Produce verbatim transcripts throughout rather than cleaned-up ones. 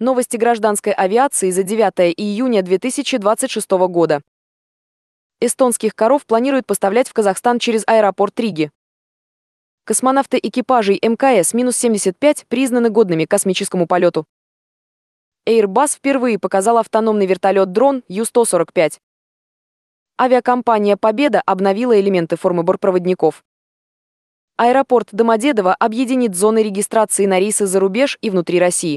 Новости гражданской авиации за девятое июня две тысячи двадцать шестого года. Эстонских коров планируют поставлять в Казахстан через аэропорт Риги. Космонавты экипажей эм ка эс семьдесят пять признаны годными к космическому полету. Airbus впервые показал автономный вертолет-дрон ю сто сорок пять. Авиакомпания «Победа» обновила элементы формы бортпроводников. Аэропорт Домодедово объединит зоны регистрации на рейсы за рубеж и внутри России.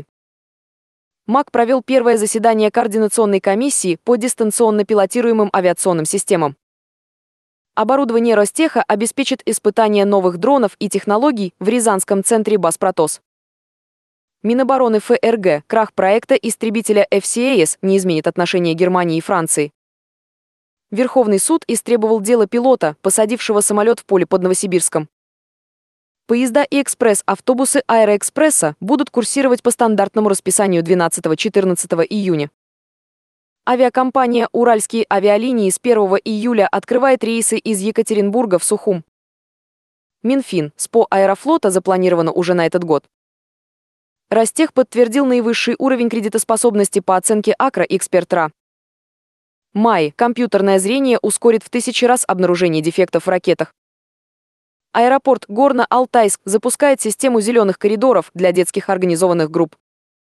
МАК провел первое заседание Координационной комиссии по дистанционно пилотируемым авиационным системам. Оборудование Ростеха обеспечит испытания новых дронов и технологий в Рязанском центре «Баспротос». Минобороны эф эр гэ: крах проекта истребителя эф си эй эс не изменит отношения Германии и Франции. Верховный суд истребовал дело пилота, посадившего самолет в поле под Новосибирском. Поезда и экспресс-автобусы Аэроэкспресса будут курсировать по стандартному расписанию двенадцатого-четырнадцатого июня. Авиакомпания «Уральские авиалинии» с первого июля открывает рейсы из Екатеринбурга в Сухум. Минфин: СПО Аэрофлота запланировано уже на этот год. Ростех подтвердил наивысший уровень кредитоспособности по оценке Акра и Экспертра. Май: компьютерное зрение ускорит в тысячи раз обнаружение дефектов в ракетах. Аэропорт Горно-Алтайск запускает систему зеленых коридоров для детских организованных групп.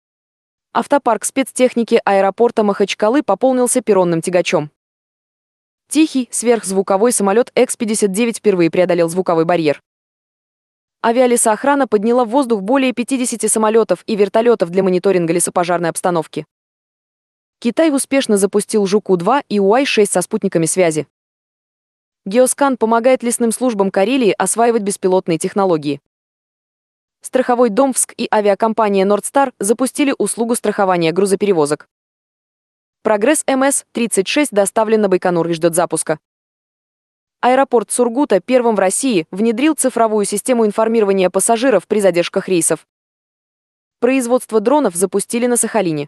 Автопарк спецтехники аэропорта Махачкалы пополнился перронным тягачом. Тихий сверхзвуковой самолет Экс пятьдесят девять впервые преодолел звуковой барьер. Авиалесоохрана подняла в воздух более пятидесяти самолетов и вертолетов для мониторинга лесопожарной обстановки. Китай успешно запустил Жуку два и Уай шесть со спутниками связи. Геоскан помогает лесным службам Карелии осваивать беспилотные технологии. Страховой Домвск и авиакомпания Нордстар запустили услугу страхования грузоперевозок. Прогресс эм эс тридцать шесть доставлен на Байконур и ждет запуска. Аэропорт Сургута первым в России внедрил цифровую систему информирования пассажиров при задержках рейсов. Производство дронов запустили на Сахалине.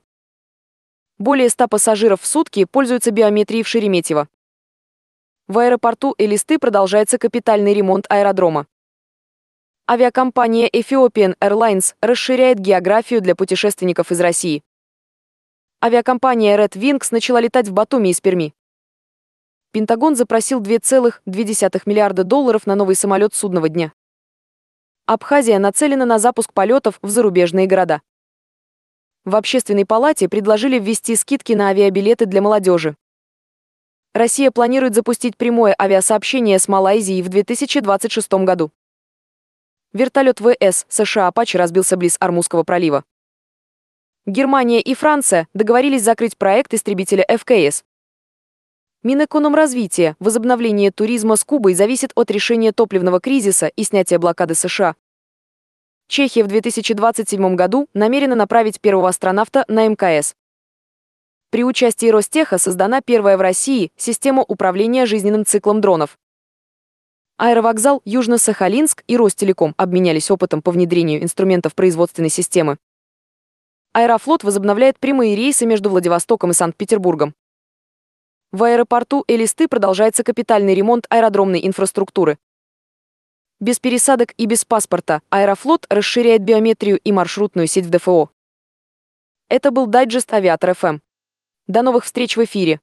Более ста пассажиров в сутки пользуются биометрией в Шереметьево. В аэропорту Элисты продолжается капитальный ремонт аэродрома. Авиакомпания Ethiopian Airlines расширяет географию для путешественников из России. Авиакомпания Red Wings начала летать в Батуми из Перми. Пентагон запросил два целых две десятых миллиарда долларов на новый самолет судного дня. Абхазия нацелена на запуск полетов в зарубежные города. В Общественной палате предложили ввести скидки на авиабилеты для молодежи. Россия планирует запустить прямое авиасообщение с Малайзией в две тысячи двадцать шестом году. Вертолет вэ эс США «Апачи» разбился близ Ормузского пролива. Германия и Франция договорились закрыть проект истребителя эф ка эс. Минэкономразвития: возобновление туризма с Кубой зависит от решения топливного кризиса и снятия блокады США. Чехия в две тысячи двадцать седьмом году намерена направить первого астронавта на эм ка эс. При участии Ростеха создана первая в России система управления жизненным циклом дронов. Аэровокзал Южно-Сахалинск и Ростелеком обменялись опытом по внедрению инструментов производственной системы. Аэрофлот возобновляет прямые рейсы между Владивостоком и Санкт-Петербургом. В аэропорту Элисты продолжается капитальный ремонт аэродромной инфраструктуры. Без пересадок и без паспорта Аэрофлот расширяет биометрию и маршрутную сеть в дэ эф о. Это был дайджест Авиатор эф эм. До новых встреч в эфире!